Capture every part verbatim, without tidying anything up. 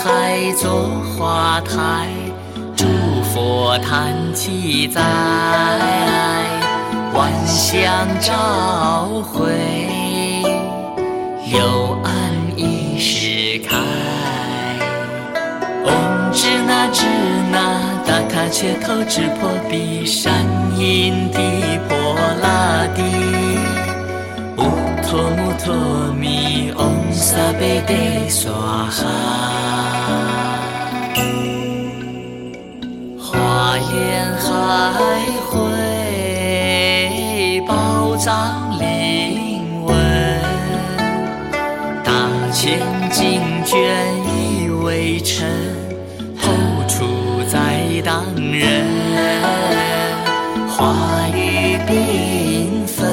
海作花台，诸佛坛七载，万象照会，幽暗一时开。唵支那支那达喀却口支婆毗善因地波拉帝，乌陀穆陀弥唵萨贝得娑哈。华严海会宝藏灵文，大千经卷已为尘，后出在当人，话语缤纷，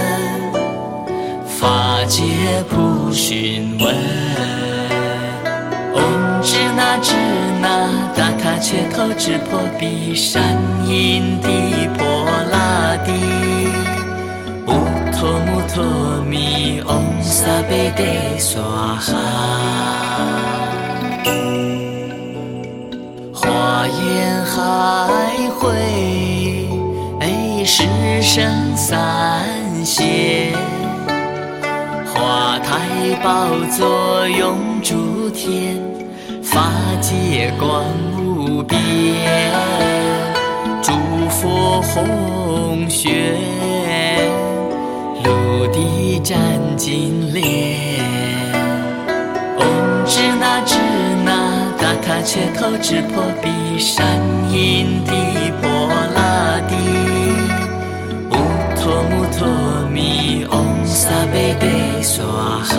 法界普询问。唵支那支那达喀却口支婆毗善因地波拉帝，乌陀穆陀弥唵萨贝得娑哈。华严海会十圣三协，华台宝座拥诸天，法界光无边，诸佛弘宣，陆地占金莲。唵支那支那达喀却口支婆毗善因地波拉帝，乌陀穆陀弥唵萨贝得娑哈。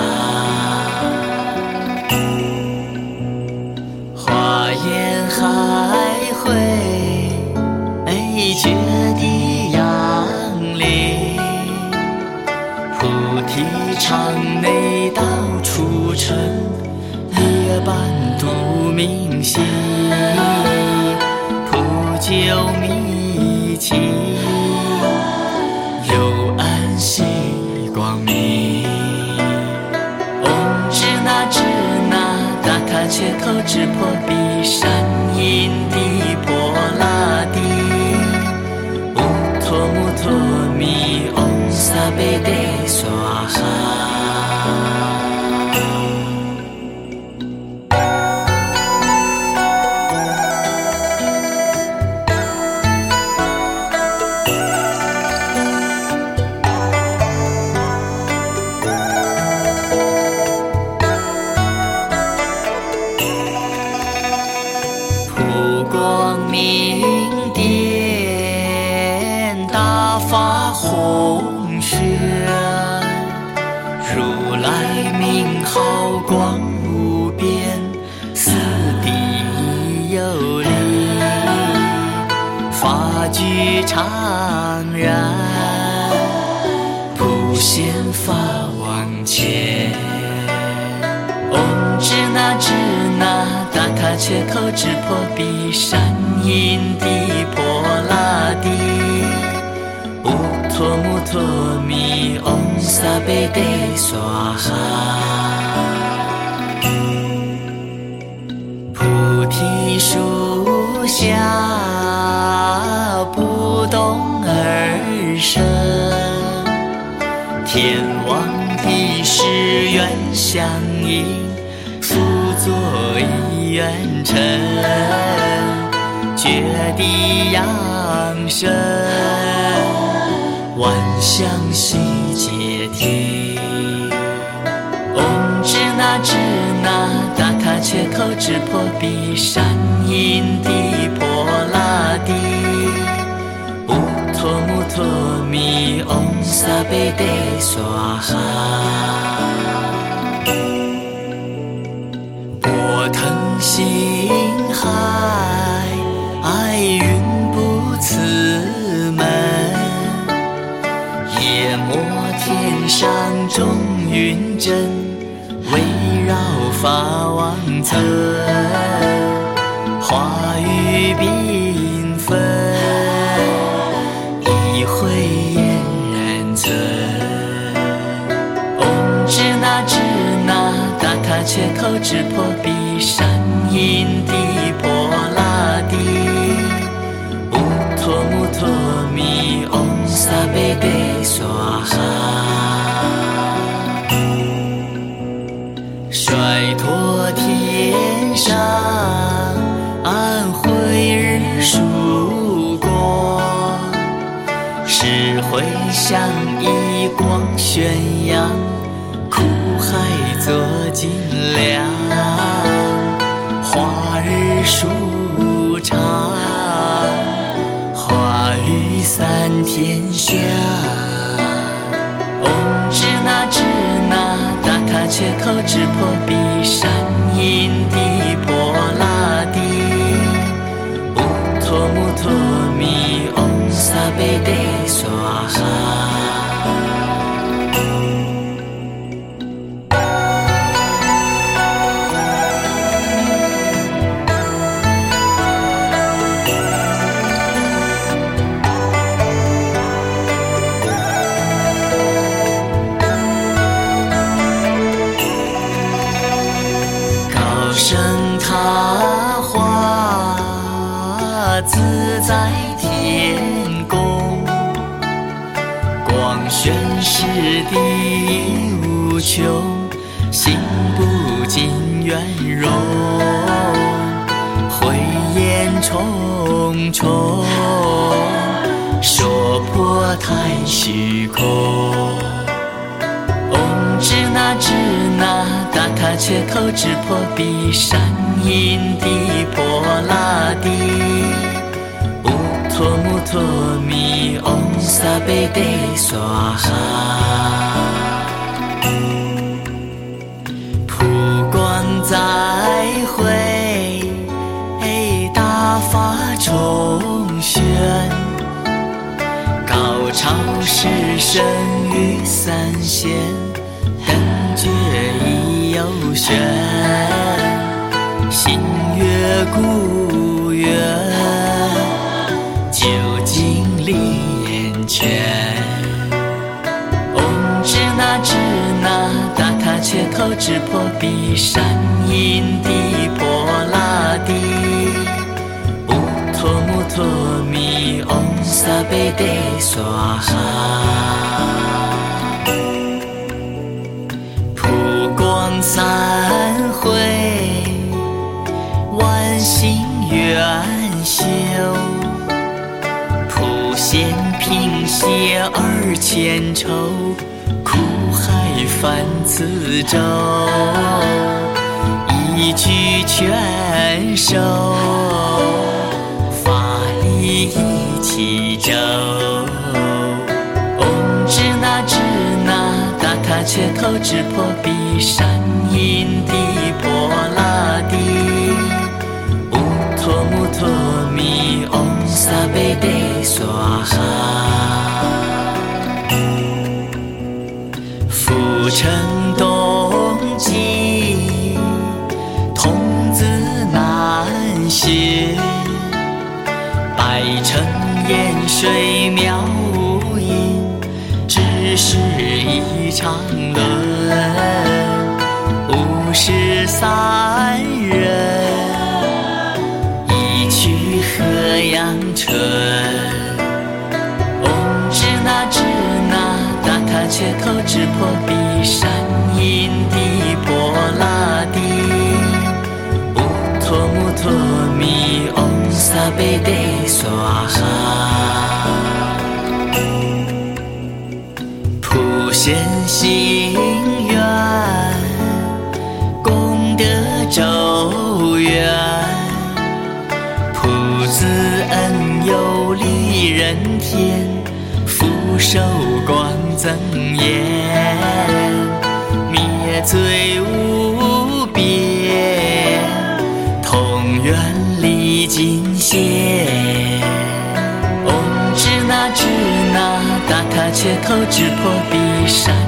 华严海会觉地仰礼，菩提场内道出尘，涅槃度明心，普救密期，幽暗悉光明。唵支那支那达喀却口支婆毗善因地波拉帝，乌陀穆陀弥唵萨贝得娑哈。光明殿大法弘宣，如来名号光无边，四谛有理，法具常然，普现法王前。唵支那支那达喀却口支婆毗善因地波拉帝，乌陀穆陀弥唵萨贝得娑哈。菩提树下不动而生，天王地势愿相应，辅佐一愿成，觉地养生，万象悉皆听。唵支那支那达喀却口支婆毗善因地波拉帝，乌陀穆陀弥唵萨贝得娑哈。波腾星海，云布此门，夜摩天上众云阵，围绕法王尊，话语缤纷，一会俨然存。唵支那支那达喀却口支婆毗善相一光宣扬，苦海作尽凉。花日舒长，花雨散天香。嗡支那支那达喀却口支婆毗山因地婆拉帝。乌陀木陀弥嗡萨贝得娑哈。升他化自在天宫，光宣世地无穷，心不尽圆融，慧眼重重，说破太虚空。嗡支那支那达喀却口支婆毗山因地婆拉帝。乌陀木陀弥嗡萨贝得娑哈。普光再会大法重宣，高超世生于三贤，等觉已有玄，心悦故愿，究竟离眼前。嗡支那支那达喀却口支婆毗山因地婆拉帝。乌陀木陀弥嗡萨贝得娑哈。三会万行愿修，普贤平息二千愁，苦海泛此舟，一举全收，法力一起周。嗡支那支那达喀却口支婆毗山因地婆拉帝。乌陀木陀弥嗡萨贝得娑哈。复成冬季，童子难学，百城烟水渺无垠，只是一场轮。五十三人，一曲河阳春。嗡支那支那达喀却口支婆毗山因地婆拉帝。乌陀木陀弥嗡萨贝得娑哈。普贤行愿，功德周圆，普自恩有利人天，福寿光增延，灭罪无边，同愿历尽现。嗡支那支那达喀却口支婆毗山